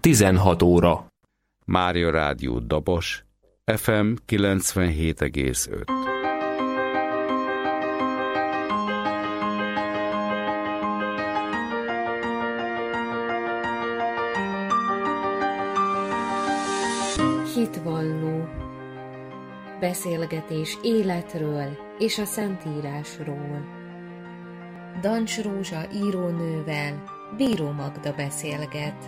16 óra. Mária Rádió Dabos, FM 97,5. Hitvalló. Beszélgetés életről és a Szentírásról. Dancs Rózsa írónővel Bíró Magda beszélget.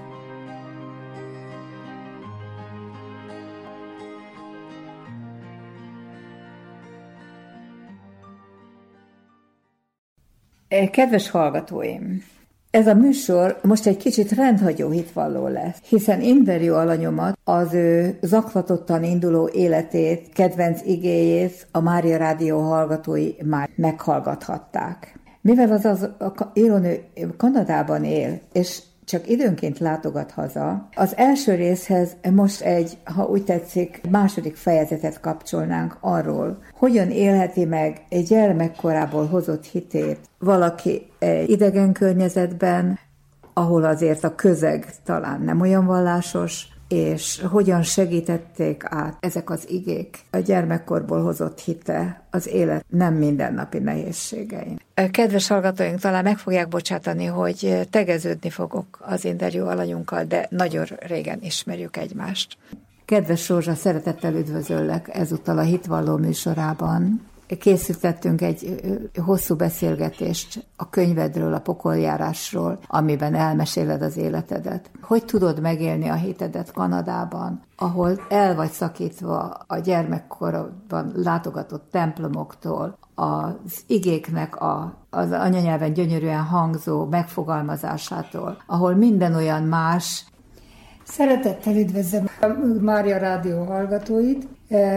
Kedves hallgatóim! Ez a műsor most egy kicsit rendhagyó hitvalló lesz, hiszen interjú alanyomat, az ő zaklatottan induló életét, kedvenc igéjét a Mária Rádió hallgatói már meghallgathatták. Mivel az írónő Kanadában él, és csak időnként látogat haza, az első részhez most egy, ha úgy tetszik, második fejezetet kapcsolnánk arról, hogyan élheti meg egy gyermekkorából hozott hitét valaki idegen környezetben, ahol azért a közeg talán nem olyan vallásos, és hogyan segítették át ezek az igék a gyermekkorból hozott hite az élet nem mindennapi nehézségein. Kedves hallgatóink, talán meg fogják bocsátani, hogy tegeződni fogok az interjú alanyunkkal, de nagyon régen ismerjük egymást. Kedves Rózsa, szeretettel üdvözöllek ezúttal a Hitvalló műsorában. Készítettünk egy hosszú beszélgetést a könyvedről, a pokoljárásról, amiben elmeséled az életedet. Hogy tudod megélni a hitedet Kanadában, ahol el vagy szakítva a gyermekkorodban látogatott templomoktól, az igéknek az anyanyelven gyönyörűen hangzó megfogalmazásától, ahol minden olyan más. Szeretettel üdvözlöm a Mária Rádió hallgatóit.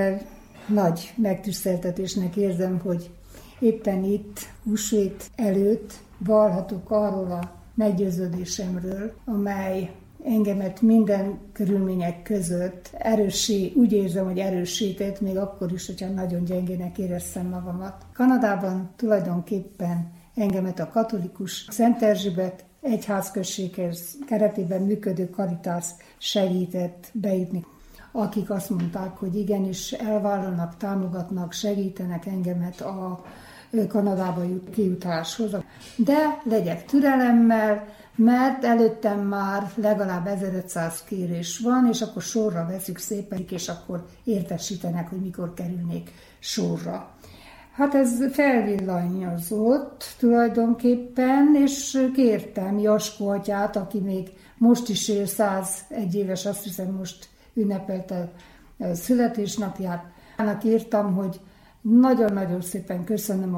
Nagy megtiszteltetésnek érzem, hogy éppen itt, húsvét előtt vallhatok arról a meggyőződésemről, amely engemet minden körülmények között úgy érzem, hogy erősített, még akkor is, hogyha nagyon gyengének éreztem magamat. Kanadában tulajdonképpen engemet a katolikus Szent Erzsébet egyházközséghez keretében működő Caritas segített bejutni, akik azt mondták, hogy igenis elvállalnak, támogatnak, segítenek engemet a Kanadába kijutáshoz. De legyek türelemmel, mert előttem már legalább 1500 kérés van, és akkor sorra veszük szépen, és akkor értesítenek, hogy mikor kerülnék sorra. Hát ez felvillanyozott tulajdonképpen, és kértem Jaskó atyát, aki még most is él, 101 éves, azt hiszem most ünnepelte a születésnapját. Annak írtam, hogy nagyon-nagyon szépen köszönöm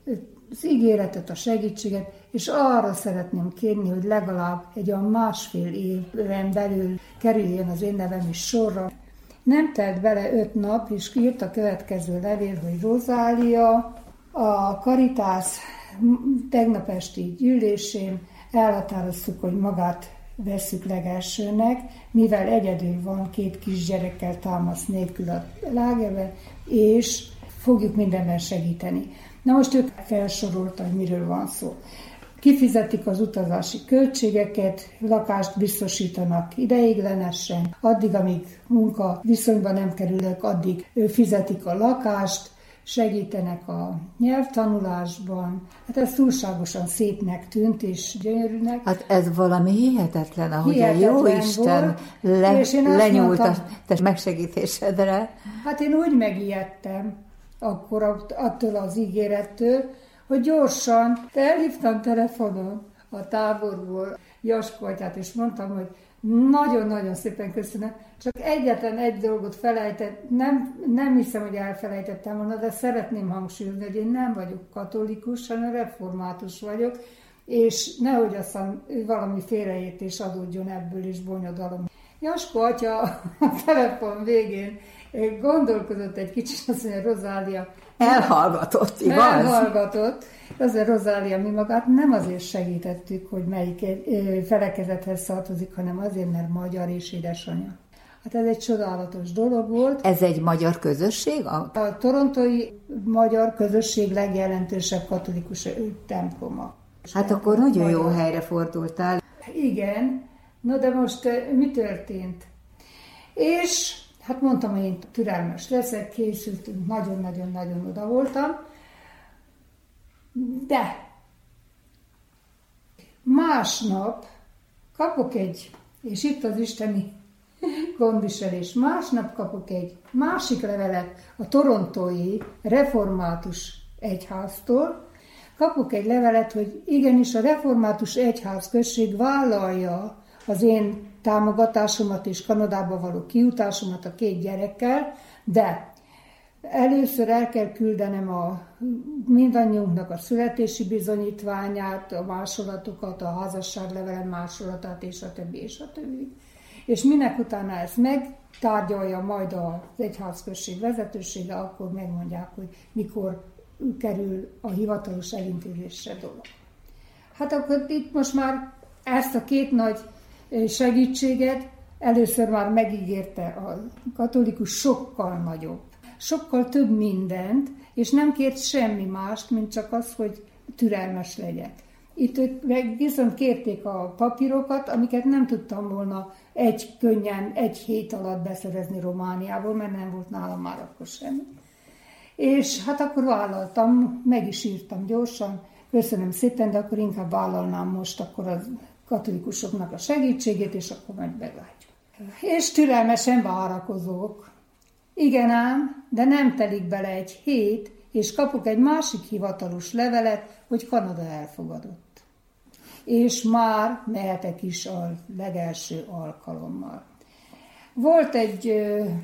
az ígéretet, a segítséget, és arra szeretném kérni, hogy legalább egy olyan másfél éven belül kerüljön az én nevem is sorra. Nem telt bele 5 nap, és írt a következő levél, hogy Rozália, a Caritas tegnap esti gyűlésén elhatároztuk, hogy magát vesszük legelsőnek, mivel egyedül van, 2 kisgyerekkel támasz nélkül a lágerben, és fogjuk mindenben segíteni. Na most ők felsorolta, hogy miről van szó. Kifizetik az utazási költségeket, lakást biztosítanak ideiglenesen, addig, amíg munka viszonyban nem kerülök, addig fizetik a lakást, segítenek a nyelvtanulásban. Hát ez túlságosan szépnek tűnt, és gyönyörűnek. Hát ez valami hihetetlen, ahogy a Jóisten lenyúlt a te megsegítésedre. Hát én úgy megijedtem akkor attól az ígérettől, hogy gyorsan felhívtam telefonon a táborból Jaskó atyát, és mondtam, hogy nagyon-nagyon szépen köszönöm. Csak egyetlen egy dolgot felejtett, nem hiszem, hogy elfelejtettem volna, de szeretném hangsúlyozni, hogy én nem vagyok katolikus, hanem református vagyok, és nehogy aztán valami félreértés adódjon ebből is bonyodalom. Jaskó atya a telefon végén gondolkozott egy kicsit, azt mondja, Rozália. Elhallgatott, igaz? Elhallgatott. Azért Rozália, mi magát nem azért segítettük, hogy melyik felekezethez tartozik, hanem azért, mert magyar és édesanyja. Hát ez egy csodálatos dolog volt. Ez egy magyar közösség? A torontói magyar közösség legjelentősebb katolikus temploma. Hát akkor nagyon jó helyre fordultál. Igen, Na de most mi történt? És hát mondtam, hogy én türelmes leszek, készültünk, nagyon-nagyon-nagyon oda voltam. De másnap kapok és itt az isteni gondviselés, másnap kapok egy másik levelet a torontói református egyháztól, kapok egy levelet, hogy igenis a református egyházközség vállalja az én támogatásomat és Kanadába való kiutásomat a 2 gyerekkel, de először el kell küldenem mindannyiunknak a születési bizonyítványát, a másolatokat, a házasságlevelem másolatát, és a többi, és a többi. És minek utána ezt megtárgyalja majd az egyházközség vezetősége, akkor megmondják, hogy mikor kerül a hivatalos elintézésre dolog. Hát akkor itt most már ezt a 2 nagy segítséget először már megígérte a katolikus sokkal nagyobb, sokkal több mindent, és nem kért semmi mást, mint csak az, hogy türelmes legyek. Itt ők viszont kérték a papírokat, amiket nem tudtam volna könnyen, 1 hét alatt beszerezni Romániából, mert nem volt nálam már akkor semmi. És hát akkor vállaltam, meg is írtam gyorsan, köszönöm szépen, de akkor inkább vállalnám most akkor a katolikusoknak a segítségét, és akkor majd meglátjuk. És türelmesen várakozok. Igen ám, de nem telik bele 1 hét, és kapok egy másik hivatalos levelet, hogy Kanada elfogadott. És már mehetek is a legelső alkalommal. Volt egy...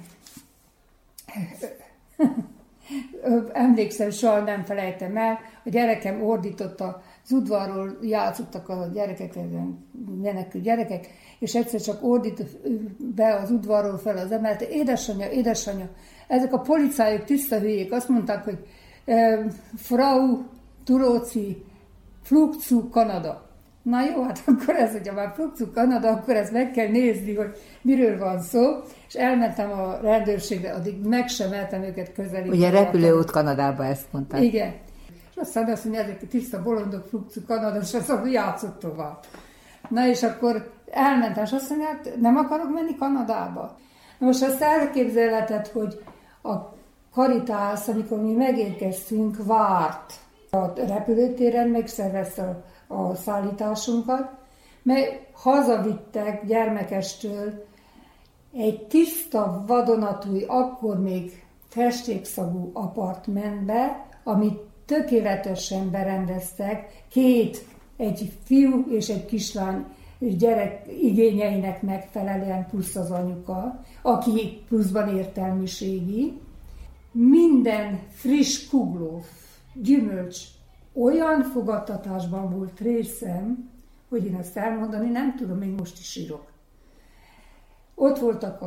emlékszem, soha nem felejtem el, a gyerekem ordított az udvarról, játszottak a gyerekek, menekül gyerekek, és egyszer csak ordított be az udvarról fel az emelete, édesanyja, ezek a policájok tiszta hülyék, azt mondták, hogy Frau Turóci, Flugzug Kanada. Na jó, hát akkor ez, hogyha már Flugzug Kanada, akkor ezt meg kell nézni, hogy miről van szó, és elmentem a rendőrségre, addig meg sem eltem őket közelíteni. Ugye repülőút Kanadába, ezt mondták. Igen. És aztán azt mondja, ezek a tiszta bolondok, Flugzug Kanada, és azt mondja, játszott tovább. Na és akkor elmentem, és azt mondja, hát nem akarok menni Kanadába. Na most azt elképzelheted, hogy a Caritas, amikor mi megérkeztünk, várt a repülőtéren, megszervezte a szállításunkat, mert hazavittek gyermekestől egy tiszta vadonatúj, akkor még festékszagú apartmentbe, amit tökéletesen berendeztek, 2, egy fiú és egy kislány gyerek igényeinek megfelelően, plusz az anyuka, aki pluszban értelmiségi. Minden friss kugló, gyümölcs, olyan fogadtatásban volt részem, hogy én ezt elmondani nem tudom, még most is írok. Ott voltak,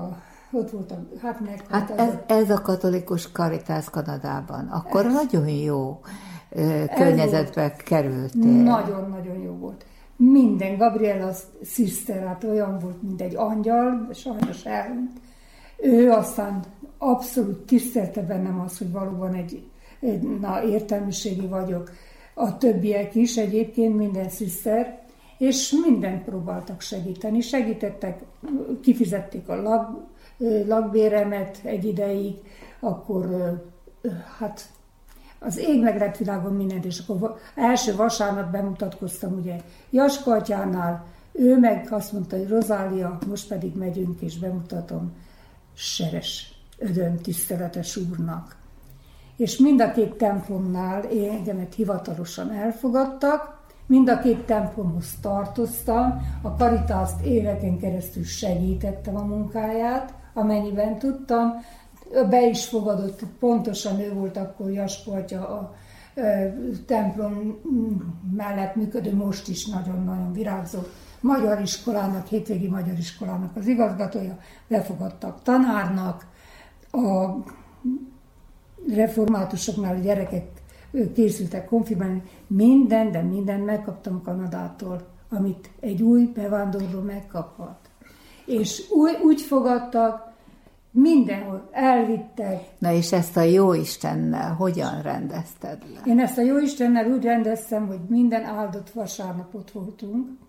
ez a katolikus Caritas Kanadában. Akkor nagyon jó környezetbe kerültél. Nagyon-nagyon jó volt. Minden, Gabriela Sister, hát olyan volt, mint egy angyal, sajnos elhunyt. Ő aztán abszolút tisztelte bennem azt, hogy valóban értelmiségi vagyok. A többiek is egyébként, minden sziszter, és mindent próbáltak segíteni. Segítettek, kifizették a lakbéremet egy ideig, akkor hát az ég meglett világon mindent, és akkor első vasárnap bemutatkoztam ugye Jaska atyánál, ő meg azt mondta, hogy Rozália, most pedig megyünk és bemutatom Seres Ödön tiszteletes úrnak. És mind a 2 templomnál engemet hivatalosan elfogadtak, mind a 2 templomhoz tartoztam, a Caritást éveken keresztül segítettem a munkáját, amennyiben tudtam, be is fogadott, pontosan ő volt akkor Jaskó atya a templom mellett működő, most is nagyon-nagyon virágzó magyar iskolának, hétvégi magyar iskolának az igazgatója, befogadtak tanárnak, a reformátusoknál a gyerekek készültek konfirmálni, de mindent megkaptam Kanadától, amit egy új bevándorló megkaphat. És úgy fogadtak, mindenhol elvittek. Na és ezt a Jóistennel hogyan rendezted le? Én ezt a Jóistennel úgy rendeztem, hogy minden áldott vasárnap ott voltunk.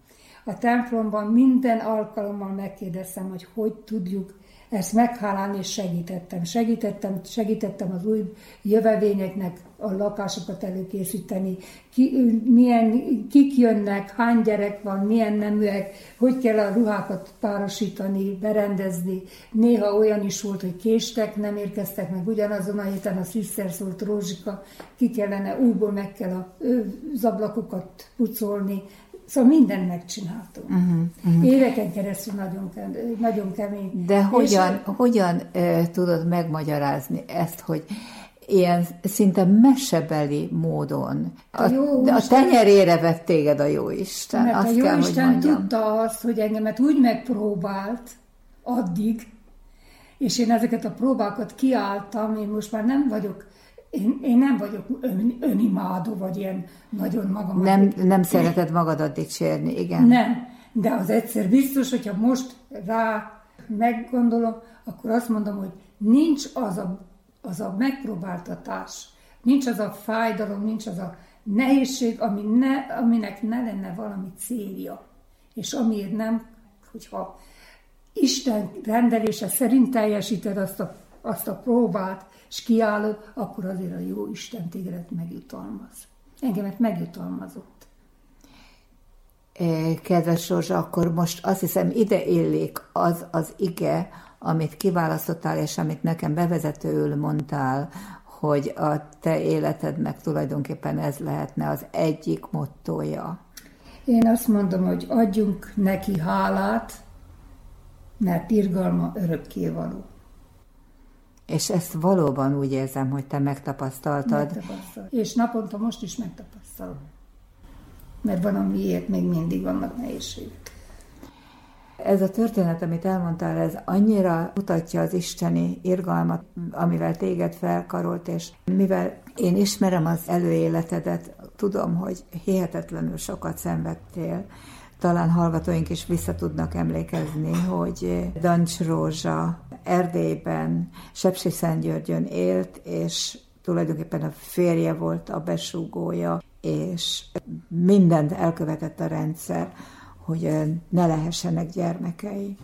a templomban minden alkalommal megkérdeztem, hogy tudjuk ezt meghálálni, és segítettem az új jövevényeknek a lakásokat előkészíteni, kik jönnek, hány gyerek van, milyen neműek, hogy kell a ruhákat párosítani, berendezni. Néha olyan is volt, hogy késtek, nem érkeztek meg ugyanazon a héten, a Sziszer szólt, Rózsika, ki kellene, újból meg kell az ablakokat pucolni. Szóval mindent megcsináltunk. Éveken keresztül nagyon kemény. De hogyan tudod megmagyarázni ezt, hogy ilyen szinte mesebeli módon a tenyerére vett téged a Jóisten? Mert azt a Jóisten kell, tudta azt, hogy engemet úgy megpróbált addig, és én ezeket a próbákat kiálltam, én most már nem vagyok, én nem vagyok önimádó, vagy ilyen nagyon magamat. Nem szereted magadat dicsérni, igen. Nem, de az egyszer biztos, hogyha most rá meggondolom, akkor azt mondom, hogy nincs az a megpróbáltatás, nincs az a fájdalom, nincs az a nehézség, aminek ne lenne valami célja. És amiért nem, hogyha Isten rendelése szerint teljesíted azt a próbát, és kiállod, akkor azért a jó Isten tégedet megjutalmaz. Engemet megjutalmazott. Kedves Rózsa, akkor most azt hiszem ide illik az ige, amit kiválasztottál, és amit nekem bevezetőül mondtál, hogy a te életednek tulajdonképpen ez lehetne az egyik mottója. Én azt mondom, hogy adjunk neki hálát, mert irgalma örökkévaló. És ezt valóban úgy érzem, hogy te megtapasztaltad. És naponta most is megtapasztalom. Mert van, amiért még mindig vannak nehézségek. Ez a történet, amit elmondtál, ez annyira mutatja az isteni irgalmat, amivel téged felkarolt, és mivel én ismerem az előéletedet, tudom, hogy hihetetlenül sokat szenvedtél. Talán hallgatóink is vissza tudnak emlékezni, hogy Dancs Rózsa Erdélyben, Sepsiszentgyörgyön élt, és tulajdonképpen a férje volt a besúgója, és mindent elkövetett a rendszer, hogy ne lehessenek gyermekei.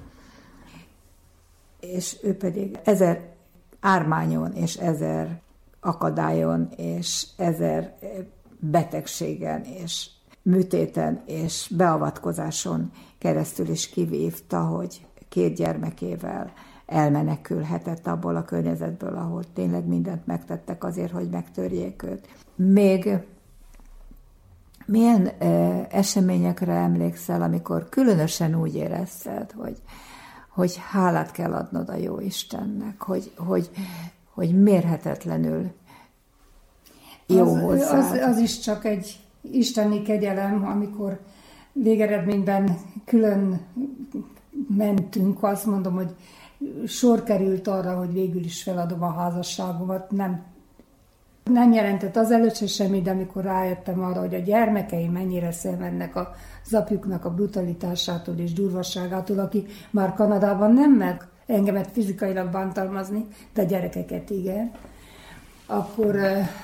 És ő pedig 1000 ármányon, és 1000 akadályon, és 1000 betegségen, és műtéten, és beavatkozáson keresztül is kivívta, hogy 2 gyermekével elmenekülhetett abból a környezetből, ahol tényleg mindent megtettek azért, hogy megtörjék őt. Még milyen eseményekre emlékszel, amikor különösen úgy érezted, hogy hálát kell adnod a Jóistennek, hogy mérhetetlenül jó hozzád? Az is csak egy isteni kegyelem, amikor végeredményben külön mentünk, azt mondom, hogy sor került arra, hogy végül is feladom a házasságomat. Nem jelentett azelőtt se semmi, de amikor rájöttem arra, hogy a gyermekeim mennyire szenvednek az apjuknak a brutalitásától és durvasságától, aki már Kanadában nem mert engemet fizikailag bántalmazni, de a gyerekeket igen, akkor...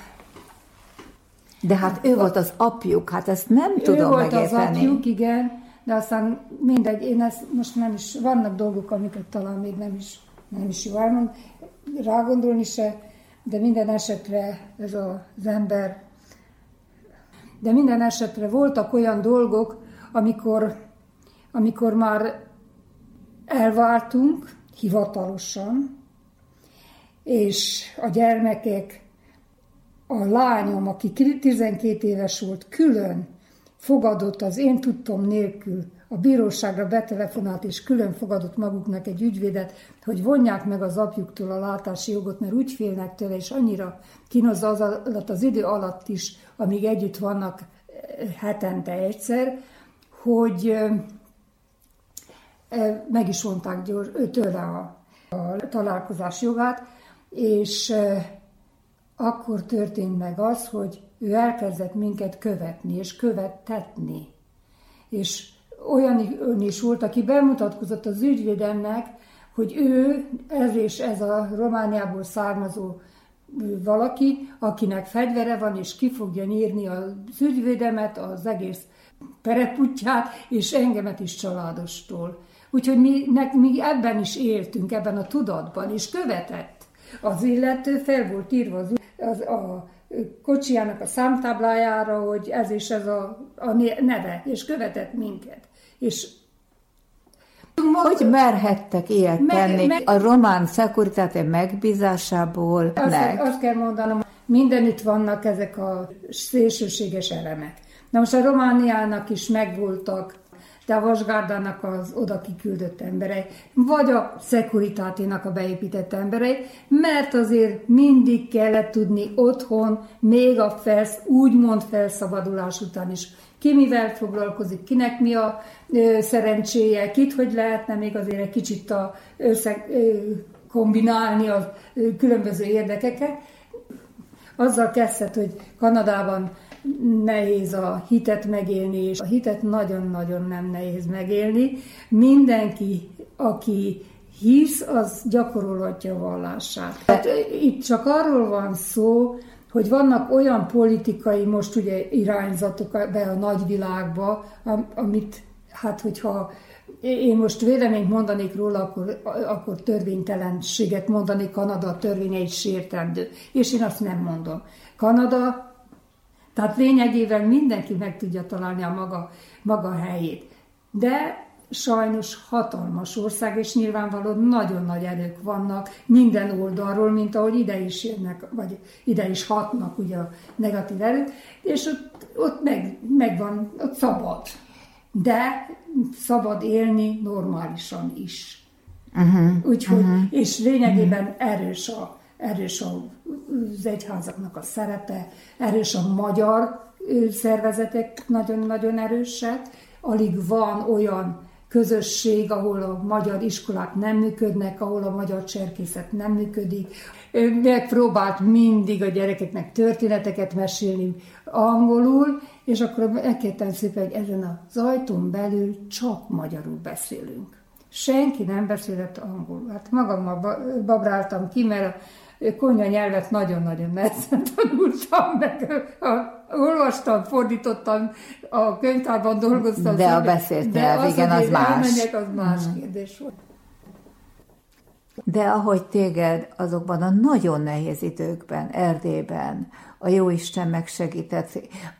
De hát ő volt az apjuk, hát ezt nem tudom megérteni. Ő volt az apjuk, igen, de aztán mindegy, én ezt most nem is, vannak dolgok, amiket talán még nem is jó elmond, rágondolni se, de minden esetre ez az ember, de minden esetre voltak olyan dolgok, amikor már elváltunk hivatalosan, és a gyermekek, a lányom, aki 12 éves volt, külön fogadott az én tudtom nélkül, a bíróságra betelefonált, és külön fogadott maguknak egy ügyvédet, hogy vonják meg az apjuktól a látási jogot, mert úgy félnek tőle, és annyira kínozza az idő alatt is, amíg együtt vannak hetente egyszer, hogy meg is vonták tőle a találkozás jogát, és akkor történt meg az, hogy ő elkezdett minket követni, és követtetni. És olyan is volt, aki bemutatkozott az ügyvédemnek, hogy ő, ez és ez a Romániából származó valaki, akinek fegyvere van, és ki fogja nyírni az ügyvédemet, az egész pereputját, és engemet is családostól. Úgyhogy mi ebben is éltünk, ebben a tudatban, és követett. Az illető fel volt írva a kocsijának a számtáblájára, hogy ez és ez a neve, és követett minket. És hogy merhettek ilyet tenni? A román Securitate megbízásából? Azt kell mondanom, mindenütt vannak ezek a szélsőséges elemek. Na most a Romániának is megvoltak, de a Vasgárdának az oda kiküldött emberei, vagy a Securitate-nak a beépített emberei, mert azért mindig kellett tudni otthon, még a úgymond felszabadulás után is, ki mivel foglalkozik, kinek mi a szerencséje, kit hogy lehetne még azért egy kicsit kombinálni a különböző érdekeket. Azzal kezdett, hogy Kanadában nehéz a hitet megélni, és a hitet nagyon-nagyon nem nehéz megélni. Mindenki, aki hisz, az gyakorolhatja a vallását. Hát itt csak arról van szó, hogy vannak olyan politikai, most ugye irányzatok be a nagyvilágba, amit, hát hogyha én most véleményt mondanék róla, akkor törvénytelenséget mondanék, Kanada törvényeit sértendő. És én azt nem mondom. Kanada, tehát lényegében mindenki meg tudja találni a maga helyét. De sajnos hatalmas ország, és nyilvánvalóan nagyon nagy erők vannak minden oldalról, mint ahogy ide is jönnek, vagy ide is hatnak ugye a negatív erők, és ott megvan, ott szabad. De szabad élni normálisan is. Úgyhogy, és lényegében erős az egyházaknak a szerepe, erős a magyar szervezetek, nagyon-nagyon erősek. Alig van olyan közösség, ahol a magyar iskolák nem működnek, ahol a magyar cserkészet nem működik. Megpróbált mindig a gyerekeknek történeteket mesélni angolul, és akkor megkértem szépen, hogy ezen az ajtón belül csak magyarul beszélünk. Senki nem beszélett angolul. Hát magammal babráltam ki, mert a konyha nyelvet nagyon-nagyon nehezen tanultam meg. Olvastam, fordítottam, a könyvtárban dolgoztam. De a beszélt nyelv, igen, az más. Elmenjek, az más kérdés volt. De ahogy téged azokban a nagyon nehéz időkben, Erdélyben a Jóisten megsegített,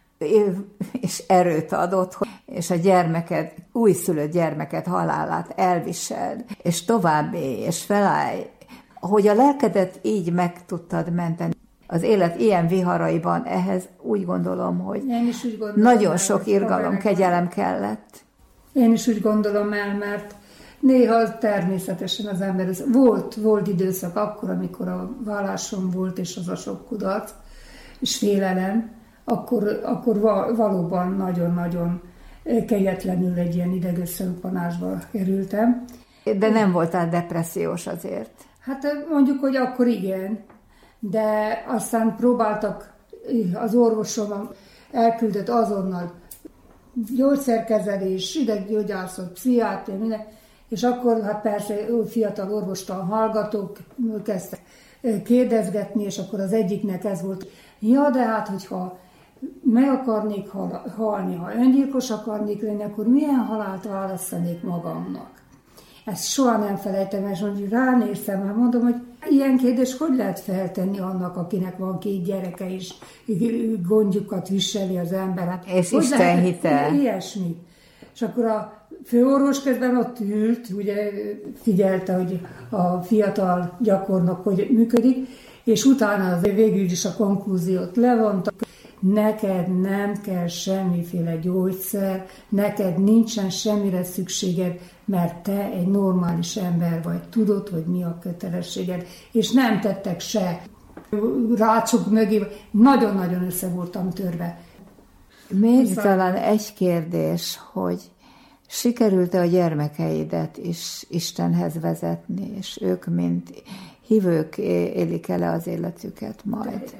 és erőt adott, és a gyermeked, újszülött gyermeked halálát elviseld, és tovább élj, és felállj, hogy a lelkedet így meg tudtad menteni. Az élet ilyen viharaiban ehhez úgy gondolom, hogy nagyon sok irgalom, kegyelem kellett. Én is úgy gondolom el, mert néha természetesen az ember, volt időszak akkor, amikor a vállásom volt, és az a sok kudarc, és félelem, akkor valóban nagyon-nagyon kegyetlenül egy ilyen idegösszepanásba kerültem. De nem voltál depressziós azért? Hát mondjuk, hogy akkor igen, de aztán próbáltak, az orvosom elküldött azonnal gyógyszerkezelés, ideggyógyászat, pszichiátria, minden, és akkor hát persze fiatal orvostan hallgatók kezdtek kérdezgetni, és akkor az egyiknek ez volt, ja, de hát, hogyha meg akarnék halni, ha öngyilkos akarnék lenni, akkor milyen halált választanék magamnak? Ezt soha nem felejtem, és mondjuk ránéztem, mert mondom, hogy ilyen kérdés hogy lehet feltenni annak, akinek van 2 gyereke, és gondjukat viseli az ember. Hát, és Isten hite. Ilyesmi. És akkor a főorvos közben ott ült, ugye figyelte, hogy a fiatal gyakornok hogy működik, és utána az végül is a konklúziót levonta. Neked nem kell semmiféle gyógyszer, neked nincsen semmire szükséged, mert te egy normális ember vagy, tudod, hogy mi a kötelességed, és nem tettek se rácsok mögé, nagyon-nagyon össze voltam törve. Még talán egy kérdés, hogy sikerült-e a gyermekeidet is Istenhez vezetni, és ők, mint hívők, élik el az életüket majd?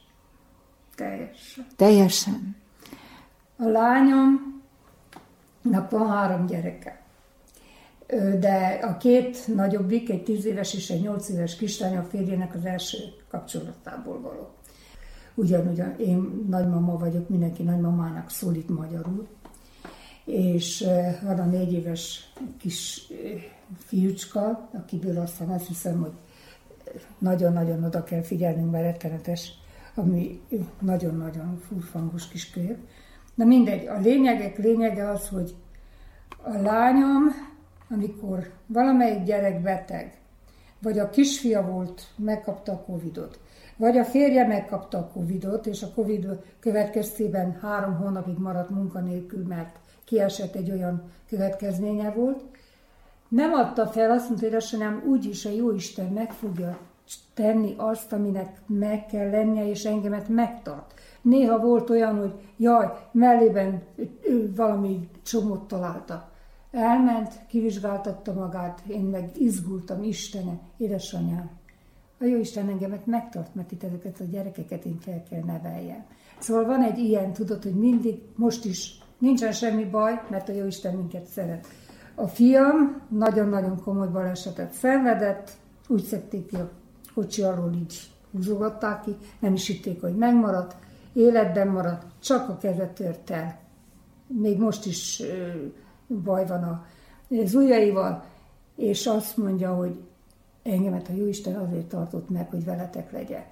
Teljesen. A lányomnak van 3 gyereke, de a 2 nagyobbik, egy 10 éves és egy 8 éves kislány a férjének az első kapcsolatából való. Ugyanúgy én nagymama vagyok, mindenki nagymamának szólít magyarul. és van a 4 éves kis fiúcska, akiből aztán azt hiszem, hogy nagyon-nagyon oda kell figyelnünk, mert rettenetes, ami nagyon-nagyon furfangos kis kölyök. Na mindegy, a lényege az, hogy a lányom, amikor valamelyik gyerek beteg, vagy a kisfia volt, megkapta a Covidot, vagy a férje megkapta a Covidot, és a Covid következtében 3 hónapig maradt munkanélkül, mert kiesett, egy olyan következménye volt, nem adta fel, azt mondta, hogy édesanyám, úgyis a Jóisten meg fogja tenni azt, aminek meg kell lennie, és engemet megtart. Néha volt olyan, hogy jaj, mellében valami csomót találta. Elment, kivizsgáltatta magát, én meg izgultam, Istenem, édesanyám. A Jóisten engemet megtart, mert itt ezeket a gyerekeket én fel kell neveljem. Szóval van egy ilyen, tudod, hogy mindig, most is nincsen semmi baj, mert a Jóisten minket szeret. A fiam nagyon-nagyon komoly balesetet szenvedett, úgy szedték ki a kocsi alól, így húzogatták ki, nem is hitték, hogy megmaradt, életben maradt, csak a keze tört el. Még most is baj van az ujjaival, és azt mondja, hogy engemet a Jóisten azért tartott meg, hogy veletek legyek.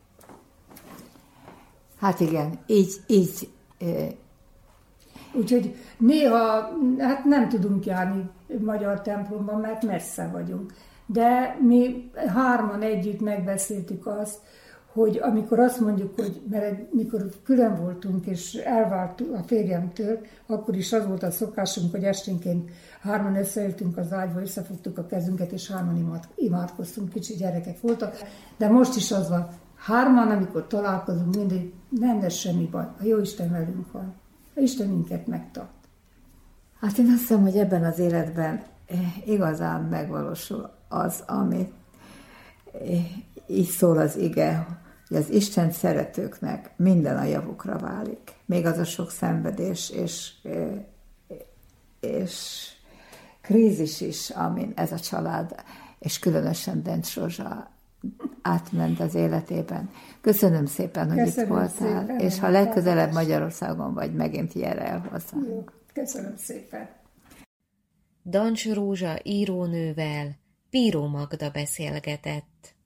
Hát igen, így. Úgyhogy néha hát nem tudunk járni magyar templomban, mert messze vagyunk. De mi 3 együtt megbeszéltük azt, hogy amikor azt mondjuk, hogy mert mikor külön voltunk és elváltunk a férjemtől, akkor is az volt a szokásunk, hogy esténként 3 összeültünk az ágyba, összefogtuk a kezünket, és 3 imádkoztunk, kicsi gyerekek voltak. De most is az van, 3, amikor találkozunk, mindig nem lesz semmi baj, a Jóisten velünk van. A Isten minket megtart. Hát én azt hiszem, hogy ebben az életben igazán megvalósul az, amit így szól az ige, hogy az Isten szeretőknek minden a javukra válik. Még az a sok szenvedés és krízis is, amin ez a család, és különösen Dencs Rózsa átment az életében. Köszönöm szépen, hogy itt voltál, szépen, és ha legközelebb Magyarországon vagy, megint gyere el hozzánk. Jó, köszönöm szépen. Dancs Rózsa írónővel Bíró Magda beszélgetett.